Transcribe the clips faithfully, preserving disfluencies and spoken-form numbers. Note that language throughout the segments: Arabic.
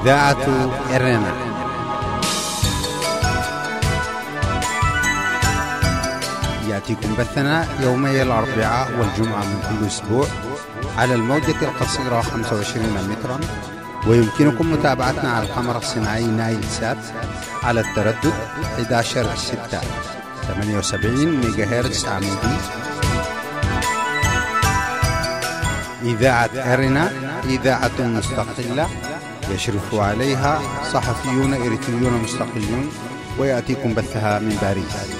إذاعة إرنا. يأتيكم بثنا يومي الأربعاء والجمعة من كل أسبوع على الموجة القصيرة خمسة وعشرين مترا، ويمكنكم متابعتنا على القمر الصناعي نايل سات على التردد أحد عشر ستة ثمانية وسبعين ميجا هرتز عمودي. إذاعة إرنا إذاعة مستقلة يشرف عليها صحفيون إريتريون مستقلون، ويأتيكم بثها من باريس.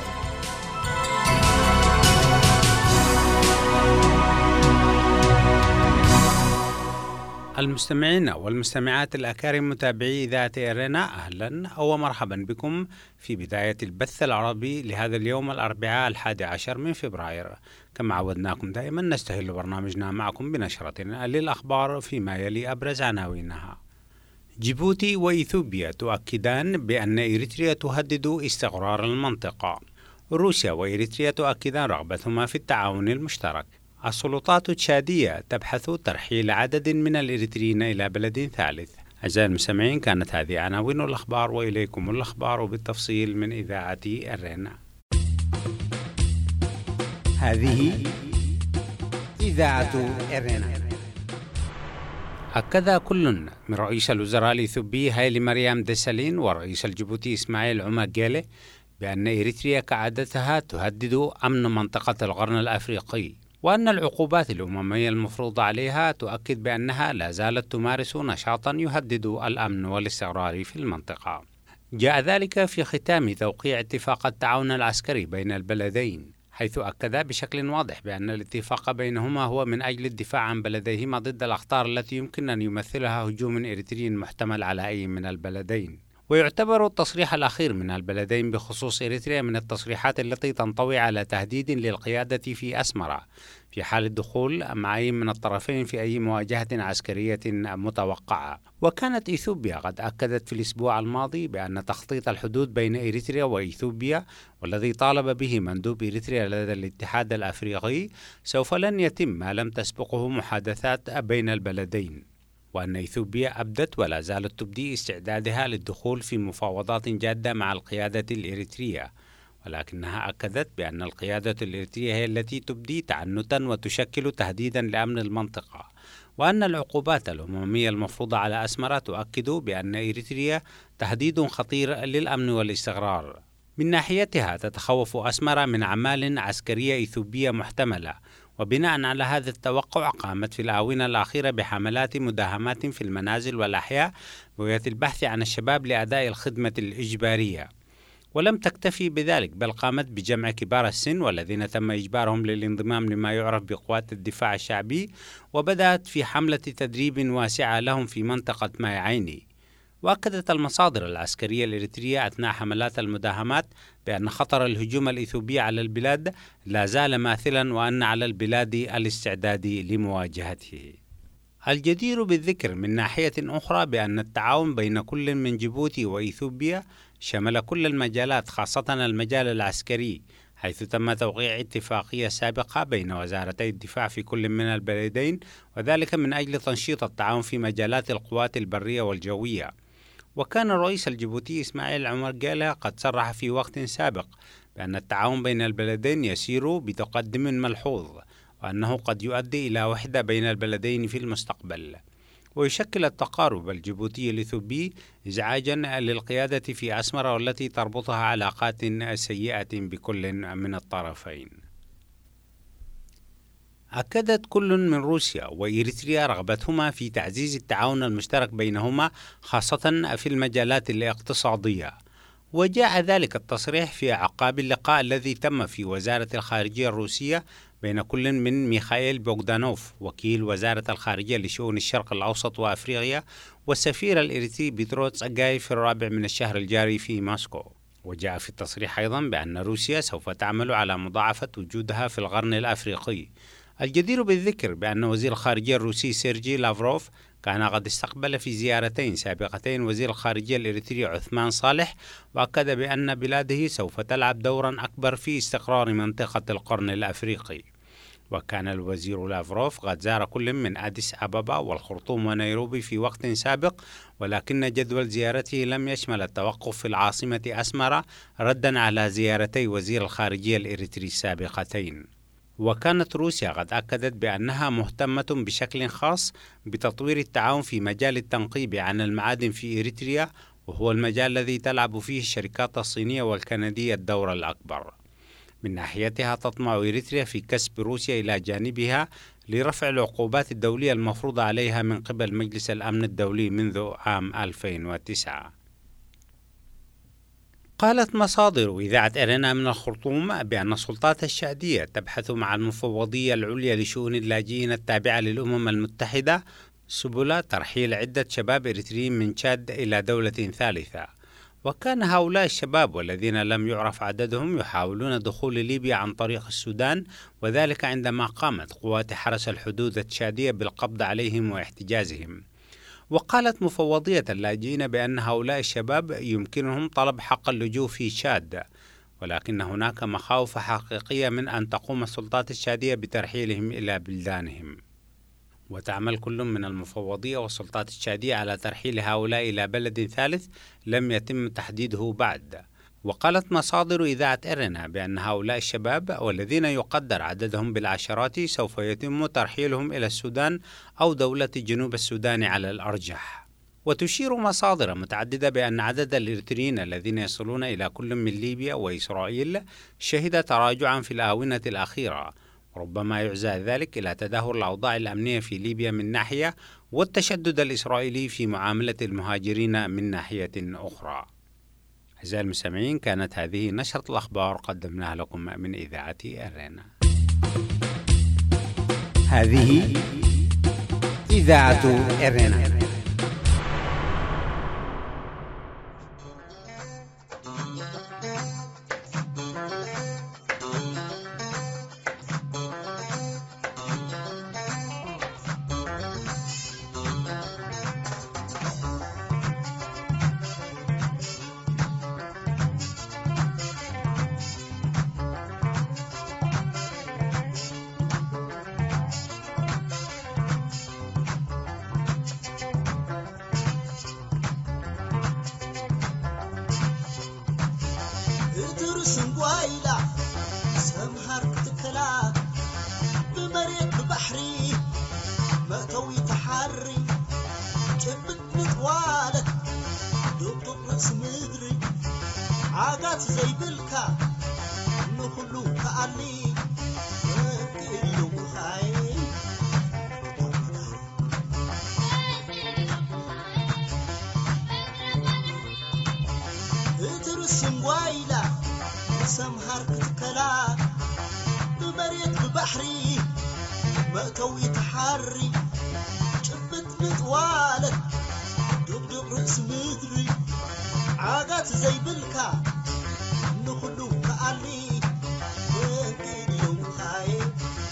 المستمعين والمستمعات الأكارم متابعي إذاعة إرنا، أهلا ومرحبا بكم في بداية البث العربي لهذا اليوم الأربعاء الحادي عشر من فبراير. كما عودناكم دائما نستهل برنامجنا معكم بنشرة للأخبار فيما يلي أبرز عناوينها. جيبوتي وإثيوبيا تؤكدان بأن إريتريا تهدد استقرار المنطقة. روسيا وإريتريا تؤكدان رغبتهما في التعاون المشترك. السلطات التشادية تبحث ترحيل عدد من الإريتريين إلى بلد ثالث. أعزائي المستمعين، كانت هذه عناوين الأخبار، وإليكم الأخبار بالتفصيل من إذاعة إرنا. هذه إذاعة إرنا. أكد كل من رئيس الوزراء الإثيوبي هايلي مريم ديسالين ورئيس الجيبوتي إسماعيل عمر جيله بأن إريتريا كعادتها تهدد أمن منطقة القرن الأفريقي، وأن العقوبات الأممية المفروضة عليها تؤكد بأنها لا زالت تمارس نشاطا يهدد الأمن والاستقرار في المنطقة. جاء ذلك في ختام توقيع اتفاق التعاون العسكري بين البلدين، حيث أكد بشكل واضح بأن الاتفاق بينهما هو من أجل الدفاع عن بلديهما ضد الأخطار التي يمكن أن يمثلها هجوم إريتري محتمل على أي من البلدين. ويعتبر التصريح الأخير من البلدين بخصوص إريتريا من التصريحات التي تنطوي على تهديد للقيادة في أسمرة في حال الدخول مع أي من الطرفين في أي مواجهة عسكرية متوقعة. وكانت إثيوبيا قد أكدت في الأسبوع الماضي بأن تخطيط الحدود بين إريتريا وإثيوبيا، والذي طالب به مندوب إريتريا لدى الاتحاد الأفريقي، سوف لن يتم ما لم تسبقه محادثات بين البلدين، وأن إثيوبيا أبدت ولا زالت تبدي استعدادها للدخول في مفاوضات جادة مع القيادة الإريترية، ولكنها أكدت بأن القيادة الإريترية هي التي تبدي تعنتا وتشكل تهديدا لأمن المنطقة، وأن العقوبات الأممية المفروضة على أسمرة تؤكد بأن إريتريا تهديد خطير للأمن والاستقرار. من ناحيتها تتخوف أسمرة من أعمال عسكرية إثيوبية محتملة، وبناء على هذا التوقع قامت في الآونة الأخيرة بحملات مداهمات في المنازل والأحياء بغية البحث عن الشباب لأداء الخدمة الإجبارية. ولم تكتفي بذلك، بل قامت بجمع كبار السن والذين تم إجبارهم للانضمام لما يعرف بقوات الدفاع الشعبي، وبدأت في حملة تدريب واسعة لهم في منطقة ماي عيني. وأكدت المصادر العسكرية الإريترية أثناء حملات المداهمات بأن خطر الهجوم الإثيوبي على البلاد لا زال ماثلا، وأن على البلاد الاستعداد لمواجهته. الجدير بالذكر من ناحية أخرى بأن التعاون بين كل من جيبوتي وإثيوبيا شمل كل المجالات، خاصة المجال العسكري، حيث تم توقيع اتفاقية سابقة بين وزارتي الدفاع في كل من البلدين، وذلك من أجل تنشيط التعاون في مجالات القوات البرية والجوية. وكان الرئيس الجيبوتي إسماعيل عمر جيله قد صرح في وقت سابق بأن التعاون بين البلدين يسير بتقدم ملحوظ، وأنه قد يؤدي إلى وحدة بين البلدين في المستقبل. ويشكل التقارب الجيبوتي الإثيوبي إزعاجا للقيادة في أسمرة، والتي تربطها علاقات سيئة بكل من الطرفين. أكدت كل من روسيا وإريتريا رغبتهما في تعزيز التعاون المشترك بينهما، خاصة في المجالات الاقتصادية. وجاء ذلك التصريح في أعقاب اللقاء الذي تم في وزارة الخارجية الروسية بين كل من ميخائيل بوغدانوف وكيل وزارة الخارجية لشؤون الشرق الأوسط وأفريقيا والسفير الإريتري بيتروس أجاي في الرابع من الشهر الجاري في موسكو. وجاء في التصريح أيضا بأن روسيا سوف تعمل على مضاعفة وجودها في القرن الأفريقي. الجدير بالذكر بأن وزير الخارجية الروسي سيرجي لافروف كان قد استقبل في زيارتين سابقتين وزير الخارجية الإريتري عثمان صالح، وأكد بأن بلاده سوف تلعب دورا أكبر في استقرار منطقة القرن الأفريقي. وكان الوزير لافروف قد زار كل من أديس أبابا والخرطوم ونيروبي في وقت سابق، ولكن جدول زيارته لم يشمل التوقف في العاصمة أسمرة ردا على زيارتي وزير الخارجية الإريتري السابقتين. وكانت روسيا قد أكدت بأنها مهتمة بشكل خاص بتطوير التعاون في مجال التنقيب عن المعادن في إريتريا، وهو المجال الذي تلعب فيه الشركات الصينية والكندية الدور الأكبر. من ناحيتها تطمع إريتريا في كسب روسيا إلى جانبها لرفع العقوبات الدولية المفروضة عليها من قبل مجلس الأمن الدولي منذ عام ألفين وتسعة. قالت مصادر إذاعة إرينا من الخرطوم بأن السلطات الشادية تبحث مع المفوضية العليا لشؤون اللاجئين التابعة للأمم المتحدة سبل ترحيل عدة شباب إريتريين من تشاد إلى دولة ثالثة. وكان هؤلاء الشباب والذين لم يعرف عددهم يحاولون دخول ليبيا عن طريق السودان، وذلك عندما قامت قوات حرس الحدود التشادية بالقبض عليهم واحتجازهم. وقالت مفوضية اللاجئين بأن هؤلاء الشباب يمكنهم طلب حق اللجوء في تشاد، ولكن هناك مخاوف حقيقية من أن تقوم السلطات التشادية بترحيلهم إلى بلدانهم. وتعمل كل من المفوضية والسلطات التشادية على ترحيل هؤلاء إلى بلد ثالث لم يتم تحديده بعد. وقالت مصادر إذاعة إرينا بأن هؤلاء الشباب والذين يقدر عددهم بالعشرات سوف يتم ترحيلهم إلى السودان أو دولة جنوب السودان على الأرجح. وتشير مصادر متعددة بأن عدد الإريتريين الذين يصلون إلى كل من ليبيا وإسرائيل شهد تراجعا في الآونة الأخيرة، ربما يعزى ذلك إلى تدهور الأوضاع الأمنية في ليبيا من ناحية، والتشدد الإسرائيلي في معاملة المهاجرين من ناحية أخرى. أعزائي المستمعين، كانت هذه نشرة الأخبار قدمناها لكم من إذاعة إرينا. هذه إذاعة إرينا. سنقوايلا سمهر كتكلا بمريك ببحري مأتوي تحري جبت متوالك دبدب رأس مدري عاقات زي بلكا نخلو كأني كيلو خاين اترس سنقوايلا سمهر كتكلا بمريك ببحري مأتوي تحري جبت متوالك دبدب رأس مدري عاقات زي بلكا نخلو كأني كيلو خاين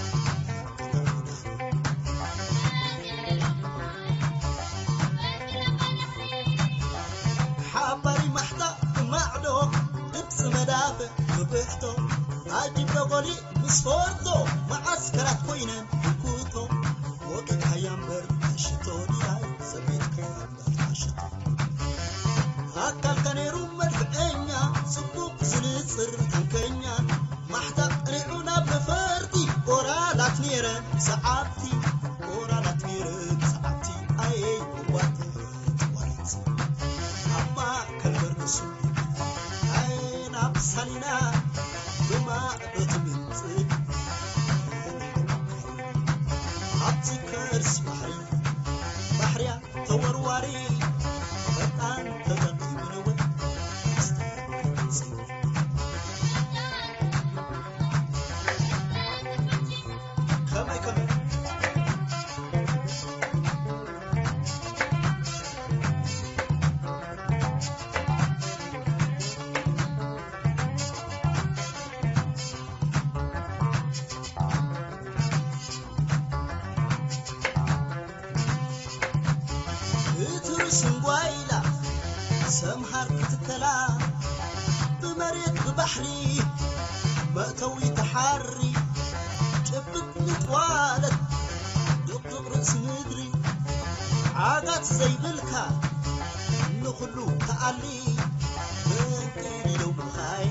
حابري محتى معدو لبس مدافع بحتو عجب لغولي مسفورتو معسكرات كوينن كوتو وقت هيامبر تشتو دياي سبيت كيامبر تشتو هكال كانيرو مدفعينيا سبوك زنصر تنكينيا محتق ريعونا بفردي ورالات نيرن سعابتي ورالات نيرن سعابتي اي واتي واتي اما كالبرنسو اين ابسالينا بما اتمنزل عبتي كرس بحري بحريا تورواري فتان تغطي منوي كمي كمي سنقوايلا سمهر كتكلا بمريك ببحري مأتوي تحري جبت نتوالد دقدق رأس مدري عادات زي بالكا نخلو تقالي ممكن لو بخاي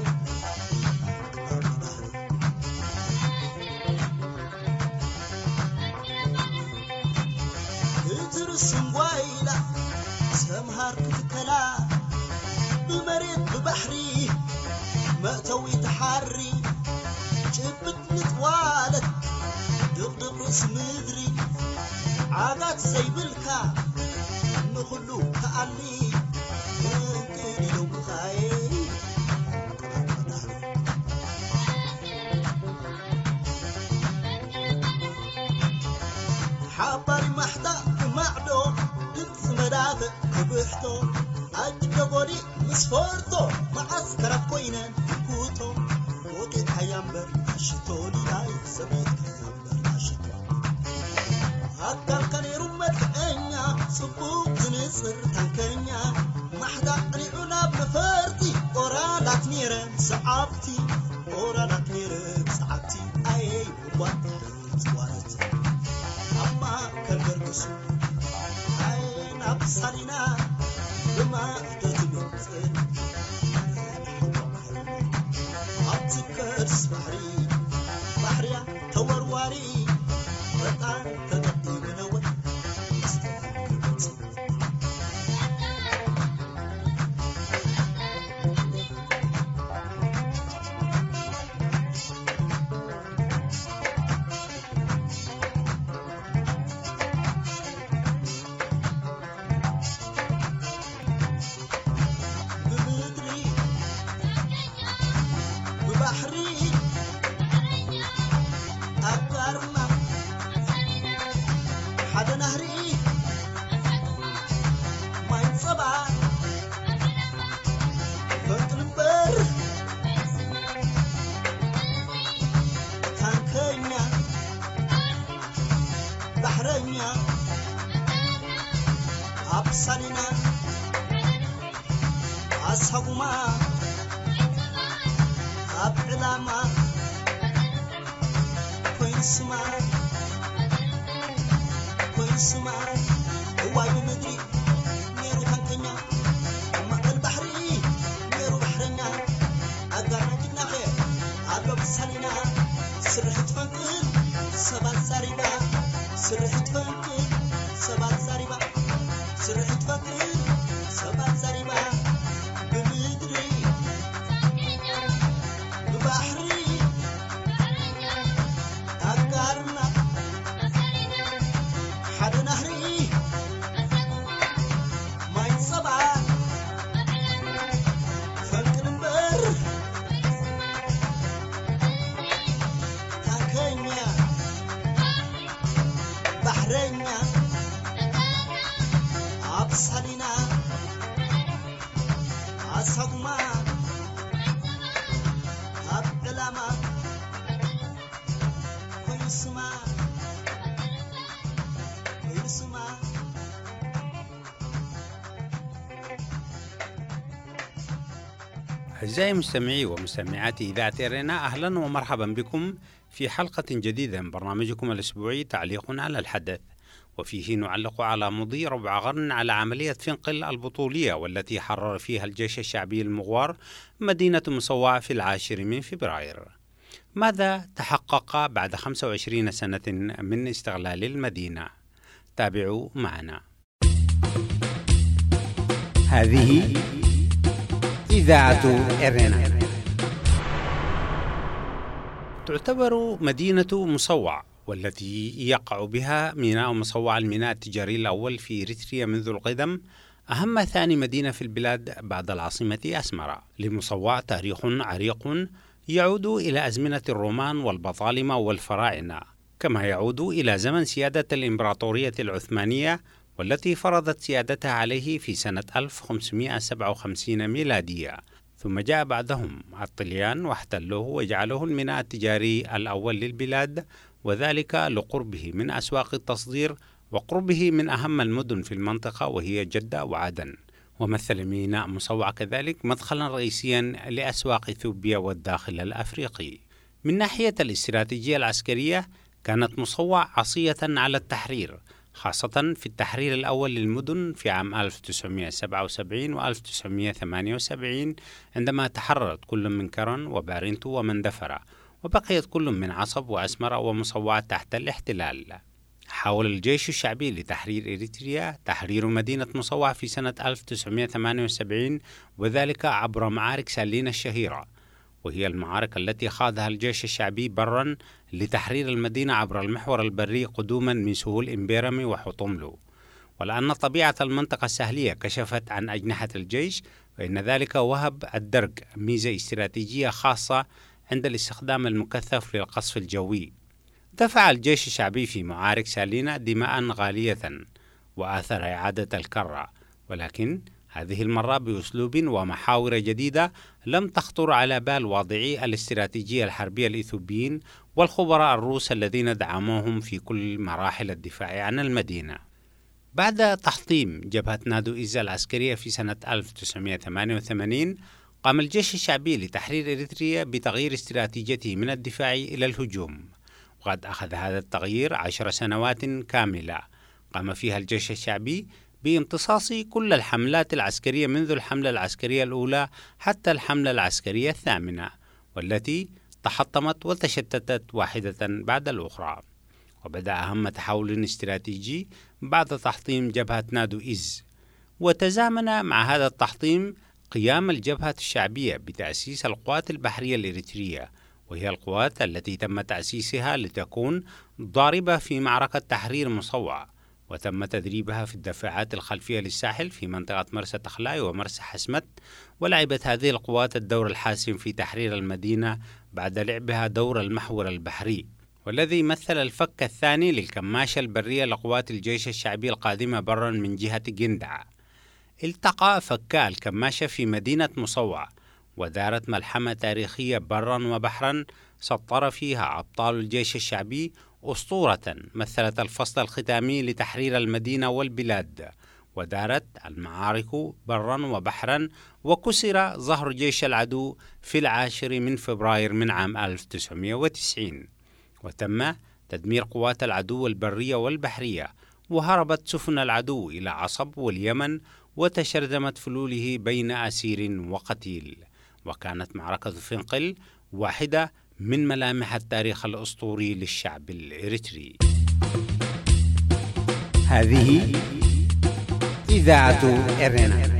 اترسم وايلة سمهار كتكلا بمريض ببحري مأتوي تحري جبت نتوالد دقدق رأس مدري عادات زي بالكا نخلو تقالي ممكن لو بخاي حبري محدا معدو دنس مدافع كبحتو أجدبولي مسفورتو معسكرة كوينة كوتو وقت حيامبر عشتو لي لاي سبيت كيامبر عشتو هكال كان يرمت أنيا صبوك زنصر تنكنيا محدا ريعنا بنفرتي أورا لاتنيرن سعبتي أورا لاتنيرن سعبتي أي وطرت وارتي أما كالبرقسو عين أبصرنا بما تتمثل أبتكرس بحري بحريا تورواري وطان تدقي منوي أبصرنا أصحابنا أبعلما كوين سما كوين سما هواي مدري ميرو تنكنا ما البحري ميرو بحرنا أقارنا جبنا خير أقرب سالنا سرحت فنكن سبات زاريبا سرحت فنكن سبات زاريبا سرحت فنكن سبات زاريبا بمدري ببحري أقارنا حد نهري ما ينصبع فنكن مبر تاكينيا بحرينيا أبصالنا أصحابنا أبعلما كوين سما كوين سما أعزائي مستمعي ومستمعاتي إذاعة إرنا، أهلا ومرحبا بكم في حلقة جديدة من برنامجكم الأسبوعي تعليق على الحدث، وفيه نعلق على مضي ربع قرن على عملية فنقل البطولية والتي حرر فيها الجيش الشعبي المغوار مدينة مصوع في العاشر من فبراير. ماذا تحقق بعد خمسة وعشرين سنة من استغلال المدينة؟ تابعوا معنا. هذه إذاعة إرنا. تعتبر مدينة مصوع والتي يقع بها ميناء مصوع الميناء التجاري الأول في إريتريا منذ القدم أهم ثاني مدينة في البلاد بعد العاصمة أسمرة. لمصوع تاريخ عريق يعود إلى أزمنة الرومان والبطالمة والفراعنة، كما يعود إلى زمن سيادة الإمبراطورية العثمانية والتي فرضت سيادتها عليه في سنة ألف وخمسمائة وسبعة وخمسين ميلادية، ثم جاء بعدهم الطليان واحتلوه وجعلوه الميناء التجاري الأول للبلاد، وذلك لقربه من أسواق التصدير وقربه من أهم المدن في المنطقة وهي جدة وعدن. ومثل ميناء مصوع كذلك مدخلا رئيسيا لأسواق إثيوبيا والداخل الأفريقي. من ناحية الاستراتيجية العسكرية كانت مصوع عصية على التحرير، خاصة في التحرير الأول للمدن في عام ألف وتسعمائة وسبعة وسبعين و ألف وتسعمائة وثمانية وسبعين، عندما تحررت كل من كرن وبارنتو ومندفرة، وبقيت كل من عصب وأسمرة ومصوعة تحت الاحتلال. حاول الجيش الشعبي لتحرير إريتريا تحرير مدينة مصوع في سنة ألف وتسعمائة وثمانية وسبعين، وذلك عبر معارك سالين الشهيرة، وهي المعارك التي خاضها الجيش الشعبي برا لتحرير المدينة عبر المحور البري قدوما من سهول إمبيرامي وحطملو. ولأن طبيعة المنطقة الساحلية كشفت عن أجنحة الجيش، فإن ذلك وهب الدرج ميزة استراتيجية خاصة عند الاستخدام المكثف للقصف الجوي. دفع الجيش الشعبي في معارك سالينا دماء غالية وآثر إعادة الكرة، ولكن هذه المرة بأسلوب ومحاور جديدة لم تخطر على بال واضعي الاستراتيجية الحربية الإثيوبيين والخبراء الروس الذين دعموهم في كل مراحل الدفاع عن المدينة. بعد تحطيم جبهة نادو إيزا العسكرية في سنة ألف وتسعمائة وثمانية وثمانين، قام الجيش الشعبي لتحرير إريتريا بتغيير استراتيجيته من الدفاع إلى الهجوم، وقد أخذ هذا التغيير عشر سنوات كاملة قام فيها الجيش الشعبي بامتصاص كل الحملات العسكرية منذ الحملة العسكرية الأولى حتى الحملة العسكرية الثامنة، والتي تحطمت وتشتتت واحدة بعد الأخرى. وبدأ أهم تحول استراتيجي بعد تحطيم جبهة نادو إيز، وتزامن مع هذا التحطيم قيام الجبهة الشعبية بتأسيس القوات البحرية الإريترية، وهي القوات التي تم تأسيسها لتكون ضاربة في معركة تحرير مصوع، وتم تدريبها في الدفاعات الخلفية للساحل في منطقة مرسى تخلاي ومرسى حسمت. ولعبت هذه القوات الدور الحاسم في تحرير المدينة بعد لعبها دور المحور البحري، والذي مثل الفك الثاني للكماشة البرية لقوات الجيش الشعبي القادمة برا من جهة جندع. التقى فكا الكماشة في مدينة مصوع، ودارت ملحمة تاريخية برا وبحرا سطر فيها أبطال الجيش الشعبي أسطورة مثلت الفصل الختامي لتحرير المدينة والبلاد. ودارت المعارك برا وبحرا، وكسر ظهر جيش العدو في العاشر من فبراير من عام ألف وتسعمائة وتسعين، وتم تدمير قوات العدو البرية والبحرية، وهربت سفن العدو إلى عصب واليمن، وتشرذمت فلوله بين أسير وقتيل. وكانت معركة فنقل واحدة من ملامح التاريخ الأسطوري للشعب الإريتري. هذه إذاعة إرنا.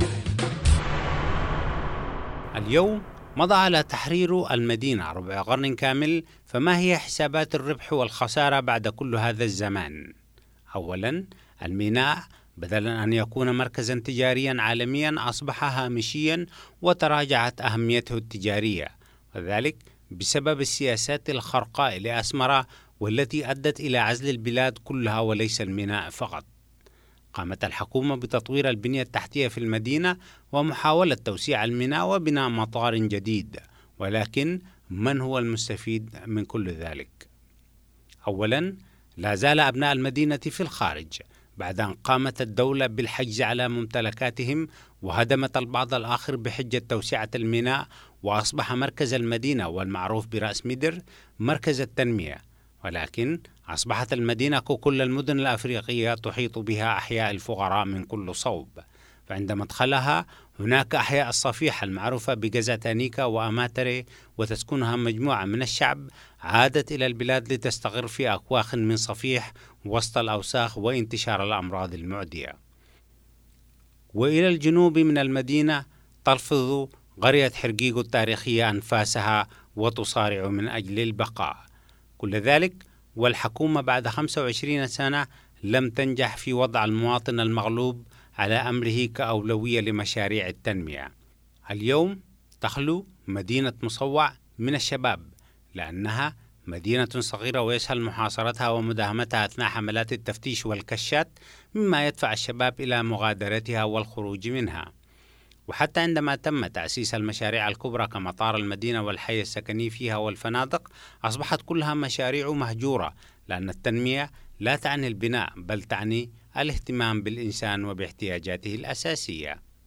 اليوم مضى على تحرير المدينة ربع قرن كامل، فما هي حسابات الربح والخسارة بعد كل هذا الزمان؟ أولا، الميناء بدلا أن يكون مركزا تجاريا عالميا أصبح هامشيا وتراجعت أهميته التجارية، وذلك بسبب السياسات الخرقاء لأسمرة والتي أدت إلى عزل البلاد كلها وليس الميناء فقط. قامت الحكومة بتطوير البنية التحتية في المدينة ومحاولة توسيع الميناء وبناء مطار جديد، ولكن من هو المستفيد من كل ذلك؟ أولا، لا زال أبناء المدينة في الخارج بعد أن قامت الدولة بالحجز على ممتلكاتهم، وهدمت البعض الآخر بحجة توسعة الميناء، وأصبح مركز المدينة والمعروف برأس ميدر مركز التنمية. ولكن أصبحت المدينة ككل المدن الأفريقية تحيط بها أحياء الفقراء من كل صوب، فعند مدخلها هناك أحياء الصفيحة المعروفة بجزاتانيكا وأماتري، وتسكنها مجموعة من الشعب عادت إلى البلاد لتستقر في أكواخ من صفيح وسط الأوساخ وانتشار الأمراض المعدية. وإلى الجنوب من المدينة تلفظ قرية حرقيق التاريخية أنفاسها وتصارع من أجل البقاء. كل ذلك والحكومة بعد خمسة وعشرين سنة لم تنجح في وضع المواطن المغلوب على أمره كأولوية لمشاريع التنمية. اليوم تخلو مدينة مصوع من الشباب لأنها مدينة صغيرة ويسهل محاصرتها ومداهمتها أثناء حملات التفتيش والكشات، مما يدفع الشباب إلى مغادرتها والخروج منها. وحتى عندما تم تأسيس المشاريع الكبرى كمطار المدينة والحي السكني فيها والفنادق، أصبحت كلها مشاريع مهجورة، لأن التنمية لا تعني البناء بل تعني الاهتمام بالإنسان وباحتياجاته الأساسية.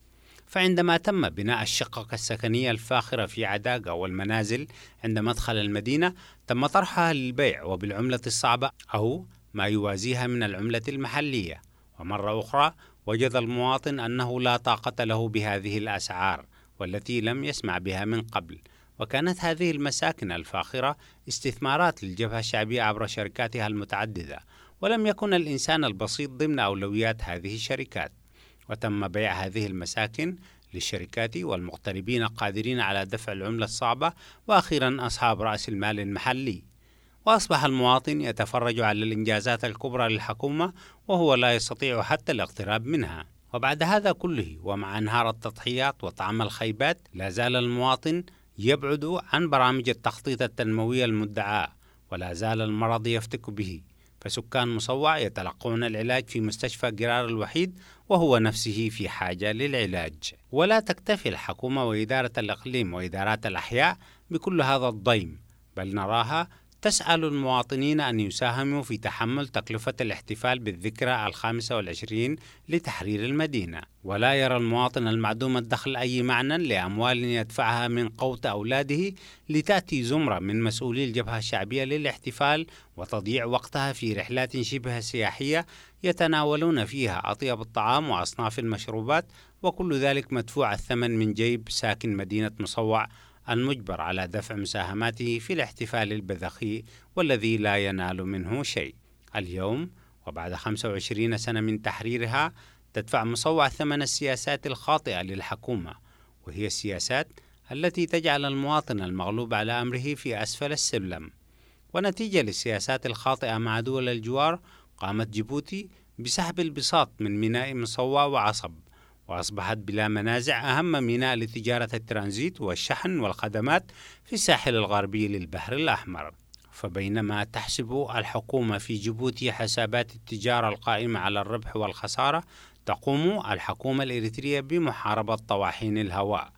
فعندما تم بناء الشقق السكنية الفاخرة في عداقة والمنازل عند مدخل المدينة، تم طرحها للبيع وبالعملة الصعبة أو ما يوازيها من العملة المحلية. ومرة أخرى وجد المواطن أنه لا طاقة له بهذه الأسعار والتي لم يسمع بها من قبل. وكانت هذه المساكن الفاخرة استثمارات للجبهة الشعبية عبر شركاتها المتعددة، ولم يكن الإنسان البسيط ضمن أولويات هذه الشركات. وتم بيع هذه المساكن للشركات والمغتربين قادرين على دفع العملة الصعبة، وأخيرا أصحاب رأس المال المحلي. وأصبح المواطن يتفرج على الإنجازات الكبرى للحكومة وهو لا يستطيع حتى الاقتراب منها. وبعد هذا كله ومع انهار التضحيات وطعم الخيبات، لا زال المواطن يبعد عن برامج التخطيط التنموية المدعاة، ولا زال المرض يفتك به. فسكان مصوع يتلقون العلاج في مستشفى قرار الوحيد وهو نفسه في حاجة للعلاج. ولا تكتفي الحكومة وإدارة الإقليم وإدارات الأحياء بكل هذا الضيم، بل نراها تسأل المواطنين أن يساهموا في تحمل تكلفة الاحتفال بالذكرى الخامسة والعشرين لتحرير المدينة. ولا يرى المواطن المعدوم الدخل أي معنى لأموال يدفعها من قوت أولاده لتأتي زمرة من مسؤولي الجبهة الشعبية للاحتفال وتضيع وقتها في رحلات شبه سياحية يتناولون فيها أطيب الطعام وأصناف المشروبات، وكل ذلك مدفوع الثمن من جيب ساكن مدينة مصوع المجبر على دفع مساهماته في الاحتفال البذخي والذي لا ينال منه شيء. اليوم وبعد خمسة وعشرين سنة من تحريرها، تدفع مصوع ثمن السياسات الخاطئة للحكومة، وهي السياسات التي تجعل المواطن المغلوب على أمره في أسفل السلم. ونتيجة للسياسات الخاطئة مع دول الجوار، قامت جيبوتي بسحب البساط من ميناء مصوع وعصب، وأصبحت بلا منازع أهم ميناء لتجارة الترانزيت والشحن والخدمات في الساحل الغربي للبحر الأحمر. فبينما تحسب الحكومة في جيبوتي حسابات التجارة القائمة على الربح والخسارة، تقوم الحكومة الإريترية بمحاربة طواحين الهواء،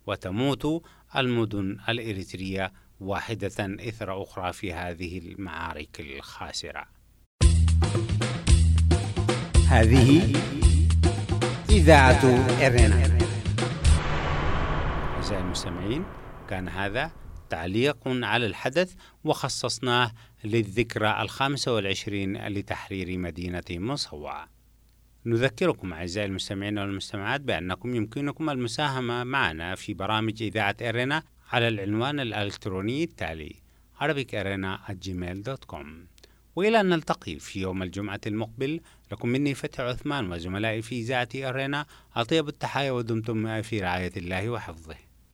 وتموت المدن الإريترية واحدة إثر أخرى في هذه المعارك الخاسرة. هذه إذاعة إرنا. أعزائي المستمعين، كان هذا تعليق على الحدث وخصصناه للذكرى الخامسة والعشرين لتحرير مدينة مصوع. نذكركم أعزائي المستمعين والمستمعات بأنكم يمكنكم المساهمة معنا في برامج إذاعة إرنا على العنوان الإلكتروني التالي arabic arena at gmail dot com. وإلى أن نلتقي في يوم الجمعة المقبل، لكم مني فتح عثمان وزملائي في إذاعة أرينا أطيب التحايا، ودمتم في رعاية الله وحفظه.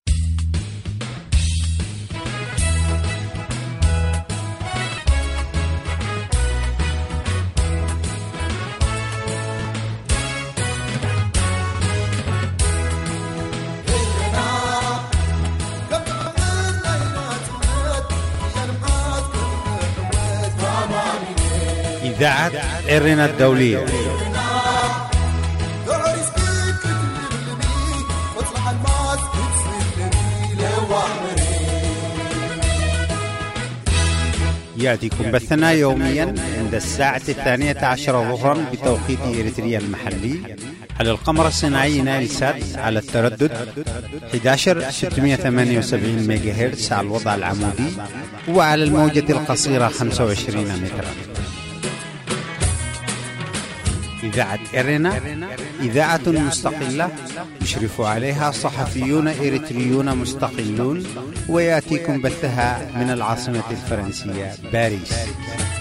إذاعة إرنا الدولية. يأتيكم بثنا يوميا عند الساعة الثانية عشر ظهرا بتوقيت إريتريا المحلي على القمر الصناعي نايل سات على التردد أحد عشر ستمائة وثمانية وسبعين ميجا هرتز على الوضع العمودي، وعلى الموجة القصيرة خمسة وعشرين مترا. إذاعة إرنا إذاعة مستقلة يشرف عليها صحفيون إريتريون مستقلون، ويأتيكم بثها من العاصمة الفرنسية باريس.